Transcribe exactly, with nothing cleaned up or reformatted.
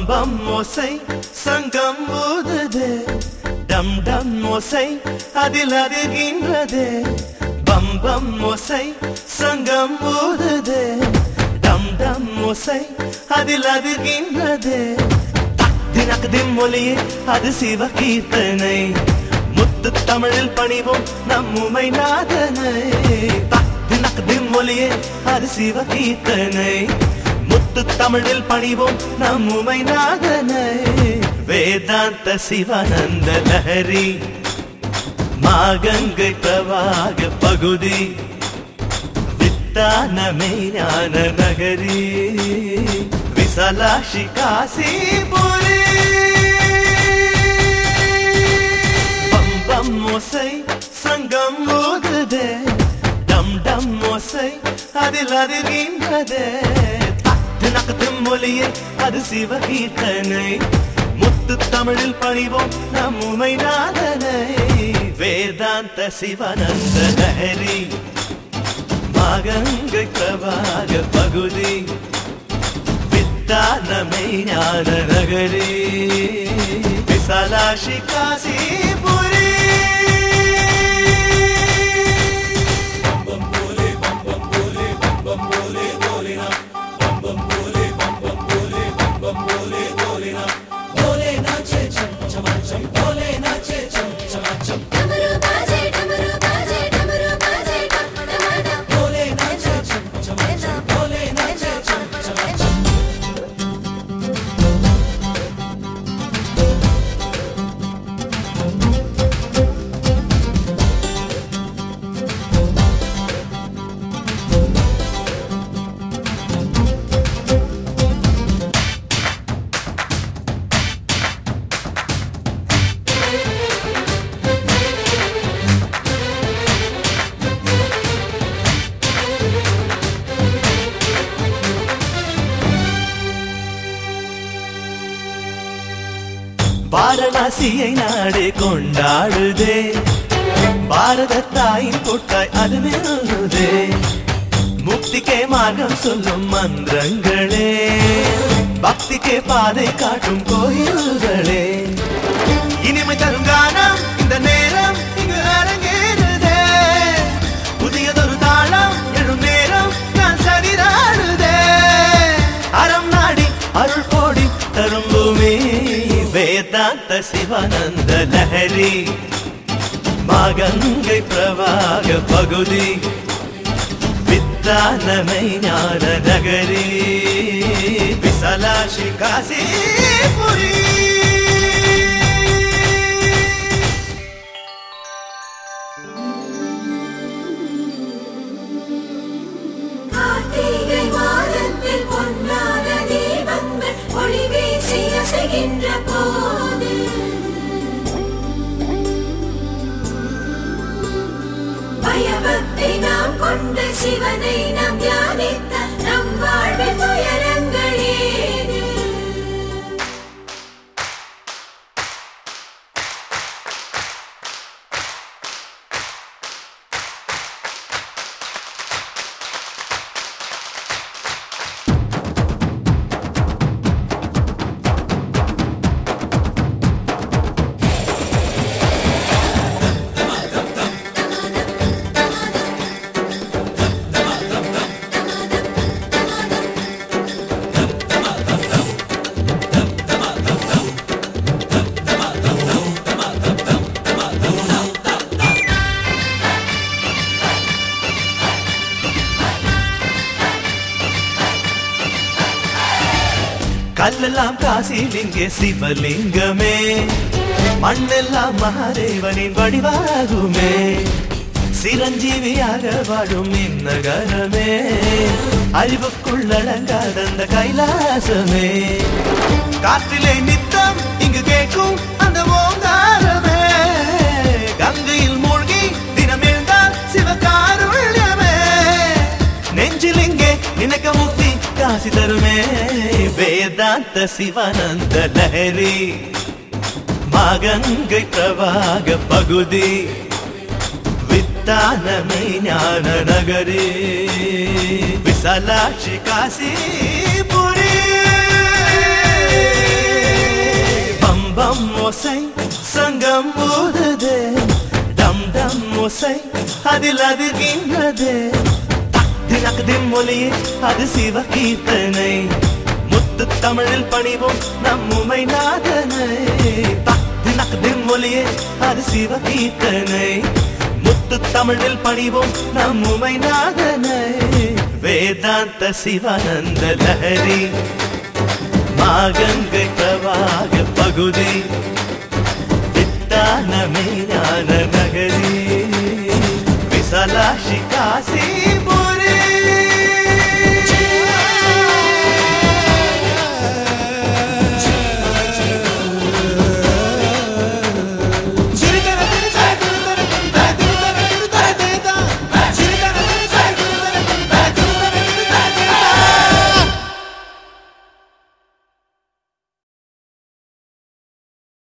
பம் ஓசை சங்கம் ஊதுதே டம் டம் ஓசை அதில் அதிர்கின்றதே பம் பம் ஓசை சங்கம் ஊதுதே டம் டம் ஓசை அதில் அதிர்கின்றதே தினக்கு திம்மொழியே அது சிவ கீர்த்தனை முத்து தமிழில் பணிவோம் நம்முமை நாதனை தினக்கு திம்மொழியே அது சிவ கீர்த்தனை முத்து தமிழில் பணிவோம் நம்முமை நாதனை வேதாந்த சிவானந்த லஹரி மாகங்கை பிரவாக பகுதி வித்தான மெய்ஞான நகரி விசாலாட்சி காசிபுரி பம் பம் ஓசை சங்கம் ஊதுதே டம் டம் ஓசை அதில் அதிர்கின்றதே தினக்கு திம்மொழியே அது சிவ கீர்த்தனை முத்து தமிழில் பணிவோம் நம்முமை நாதனை வேதாந்த சிவானந்த லஹரி மாகங்கை பிரவாக பகுதி வித்தான மெய்ஞான நகரி விசாலாட்சி காசிபுரி வாரணாசியை நாடு கொண்டாடுதே பாரத தாயின் கொட்டாய் அது வெல்லுதே முக்திக்கே மார்க்கம் சொல்லும் மந்திரங்களே பக்திக்கே பாதை காட்டும் கோயில்களே இனிமை தரும் கானம் இந்த நேரம் இங்கு அரங்கேறுதே புதியதொரு தாளம் எழும் நேரம் நான் சரிதாடுதே அறம் நாடி அருள் கோடி தரும் பூமி வேதாந்த சிவானந்த லஹரி மாகங்கை பிரவாக பகுதி வித்தான மெய்ஞான நகரி விசாலாட்சி காசிபுரி கார்த்திகை மாதத்தில் பொன்னான தீபங்கள் ஒளி வீசி அசைகின்ற போது பயபக்தி நாம் கொண்ட சிவனை நாம் தியானித்த நம் வாழ்வில் துயரங்கள் ஏது கல்லெல்லாம் காசிலிங்கே சிவலிங்கமே மண்ணெல்லாம் மகாதேவனின் வடிவாகுமே சிரஞ்சீவியாக வாழும் இந்நகரமே அறிவுக்குள்ளடங்காத அந்த கைலாசமே காற்றிலே நித்தம் இங்கு கேட்கும் அந்த ஓங்காரமே கங்கையில் மூழ்கி தினமேழ்ந்தால் சிவகாருண்யமே நெஞ்சில் இங்கே நினைக்க முக்தி காசி தருமே வேதாந்த சிவானந்த லஹரி மாகங்கை பிரவாக பகுதி வித்தான மெய்ஞான நகரி விசாலாட்சி காசிபுரி பம் ஓசை சங்கம் ஊதுதே டம் டம் ஓசை அதில் அதிர்கின்றதே தினக்கு திம்மொழியே அது சிவ கீர்த்தனை முத்து தமிழில் பணிவோம் நம்முமை நாதனை தினக்கு திம்மொழியே அது சிவ கீர்த்தனை முத்து தமிழில் பணிவோம் நம்முமை நாதனை வேதாந்த சிவானந்த லஹரி மாகங்கை பிரவாக பகுதி வித்தான மேலான நகரி விசாலாஷி காசி